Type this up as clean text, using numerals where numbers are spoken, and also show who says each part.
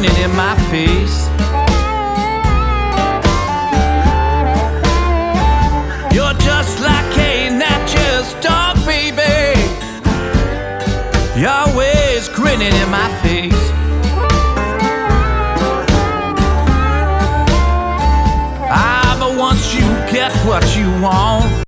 Speaker 1: grinning in my face. You're just like a nature's dog, baby. You're always grinning in my face. But once you get what you want,